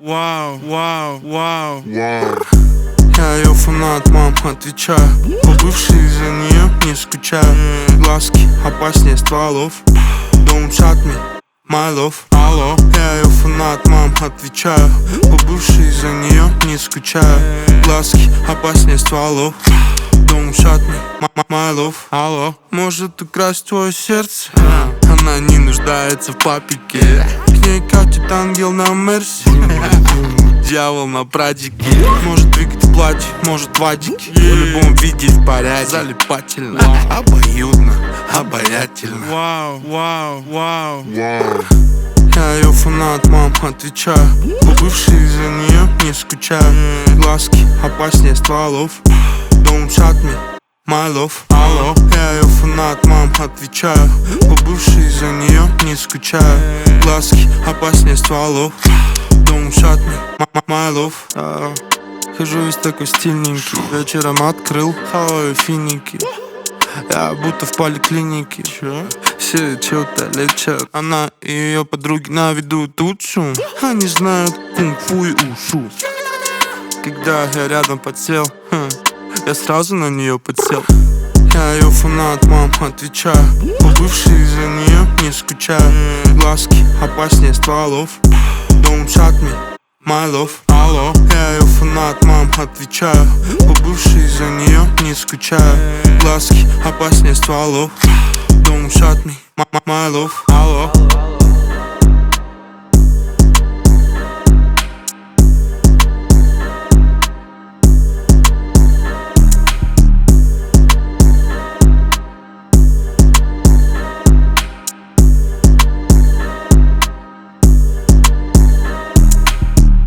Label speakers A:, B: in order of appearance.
A: Вау, вау, вау.
B: Я ее фанат, мам, отвечаю. Побывший из-за нее не скучаю. Глазки опаснее стволов. Don't shut me, my love. Алло. Я ее фанат, мам, отвечаю. Побывший из-за нее не скучаю. Глазки опаснее стволов. Don't shut me, my love. Алло. Может украсть твое сердце? Она не нуждается в папике. К ней катит ангел на мерсе. Дьявол на прадике. Может двигать в платье, может в адике. В любом виде в порядке. Залипательно, обоюдно, обаятельно.
A: Вау, вау, вау.
B: Я ее фанат, мам, отвечаю. Побывший из-за нее не скучаю. Глазки опаснее стволов. Don't shut me, my love. Алло. Я ее фанат, мам, отвечаю. Побывший из-за нее не скучаю. Глазки опаснее стволов. Don't shut me, my love. Хожу весь такой стильненький. Вечером открыл хаваю финики. Я будто в поликлинике. Все что-то лечат. Она и ее подруги на виду тут шум. Они знают кунг-фу и ушу. Когда я рядом подсел, я сразу на нее подсел. Я ее фанат, мам, отвечаю. Побывший из-за нее не скучаю. Глазки опаснее стволов. Don't shut me, my love. Алло. Я ее фанат, мам, отвечаю. Побывший из-за нее не скучаю. Глазки опаснее стволов. Don't shut me, my love. Алло.